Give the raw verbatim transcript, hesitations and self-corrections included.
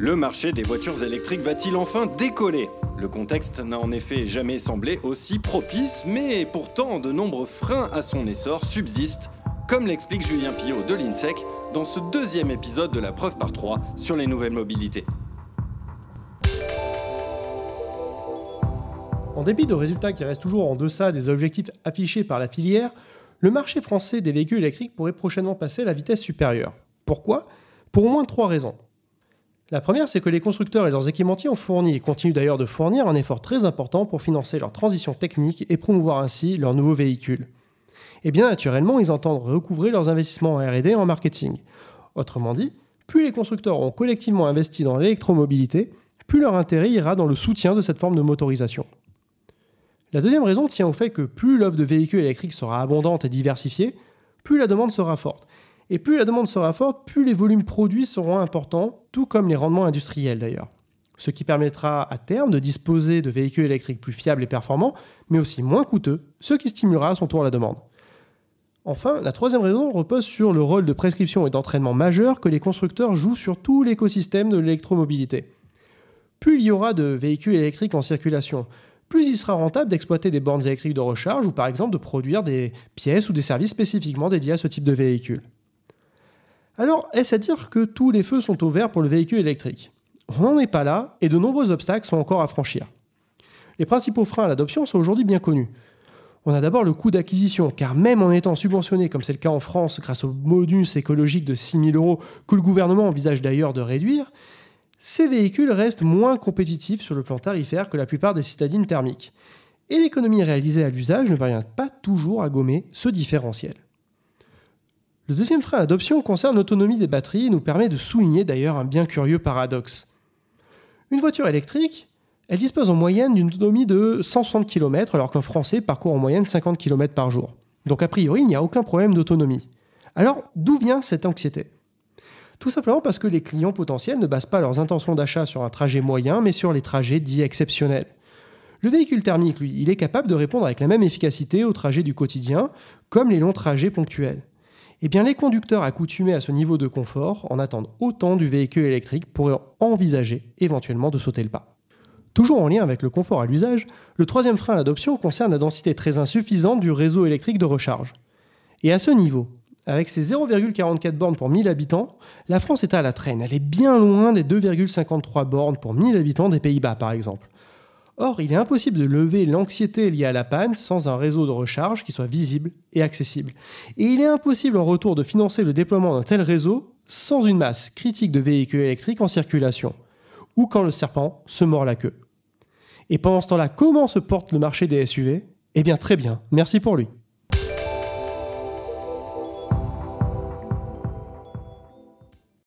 Le marché des voitures électriques va-t-il enfin décoller ? Le contexte n'a en effet jamais semblé aussi propice, mais pourtant de nombreux freins à son essor subsistent, comme l'explique Julien Pillot de l'INSEC dans ce deuxième épisode de la preuve par trois sur les nouvelles mobilités. En dépit de résultats qui restent toujours en deçà des objectifs affichés par la filière, le marché français des véhicules électriques pourrait prochainement passer à la vitesse supérieure. Pourquoi ? Pour au moins trois raisons. La première, c'est que les constructeurs et leurs équipementiers ont fourni et continuent d'ailleurs de fournir un effort très important pour financer leur transition technique et promouvoir ainsi leurs nouveaux véhicules. Et bien naturellement, ils entendent recouvrer leurs investissements en R et D et en marketing. Autrement dit, plus les constructeurs ont collectivement investi dans l'électromobilité, plus leur intérêt ira dans le soutien de cette forme de motorisation. La deuxième raison tient au fait que plus l'offre de véhicules électriques sera abondante et diversifiée, plus la demande sera forte. Et plus la demande sera forte, plus les volumes produits seront importants, tout comme les rendements industriels d'ailleurs. Ce qui permettra à terme de disposer de véhicules électriques plus fiables et performants, mais aussi moins coûteux, ce qui stimulera à son tour la demande. Enfin, la troisième raison repose sur le rôle de prescription et d'entraînement majeur que les constructeurs jouent sur tout l'écosystème de l'électromobilité. Plus il y aura de véhicules électriques en circulation, plus il sera rentable d'exploiter des bornes électriques de recharge ou par exemple de produire des pièces ou des services spécifiquement dédiés à ce type de véhicule. Alors, est-ce à dire que tous les feux sont au vert pour le véhicule électrique ? On n'en est pas là et de nombreux obstacles sont encore à franchir. Les principaux freins à l'adoption sont aujourd'hui bien connus. On a d'abord le coût d'acquisition, car même en étant subventionné, comme c'est le cas en France grâce au bonus écologique de six mille euros que le gouvernement envisage d'ailleurs de réduire, ces véhicules restent moins compétitifs sur le plan tarifaire que la plupart des citadines thermiques. Et l'économie réalisée à l'usage ne parvient pas toujours à gommer ce différentiel. Le deuxième frein à l'adoption concerne l'autonomie des batteries et nous permet de souligner d'ailleurs un bien curieux paradoxe. Une voiture électrique, elle dispose en moyenne d'une autonomie de cent soixante kilomètres alors qu'un Français parcourt en moyenne cinquante kilomètres par jour. Donc a priori, il n'y a aucun problème d'autonomie. Alors, d'où vient cette anxiété ? Tout simplement parce que les clients potentiels ne basent pas leurs intentions d'achat sur un trajet moyen, mais sur les trajets dits exceptionnels. Le véhicule thermique, lui, il est capable de répondre avec la même efficacité aux trajets du quotidien, comme les longs trajets ponctuels. Eh bien, les conducteurs accoutumés à ce niveau de confort en attendent autant du véhicule électrique pour envisager éventuellement de sauter le pas. Toujours en lien avec le confort à l'usage, le troisième frein à l'adoption concerne la densité très insuffisante du réseau électrique de recharge. Et à ce niveau, avec ses zéro virgule quarante-quatre bornes pour mille habitants, la France est à la traîne. Elle est bien loin des deux virgule cinquante-trois bornes pour mille habitants des Pays-Bas, par exemple. Or, il est impossible de lever l'anxiété liée à la panne sans un réseau de recharge qui soit visible et accessible. Et il est impossible en retour de financer le déploiement d'un tel réseau sans une masse critique de véhicules électriques en circulation, ou quand le serpent se mord la queue. Et pendant ce temps-là, comment se porte le marché des S U V ? Eh bien très bien, merci pour lui.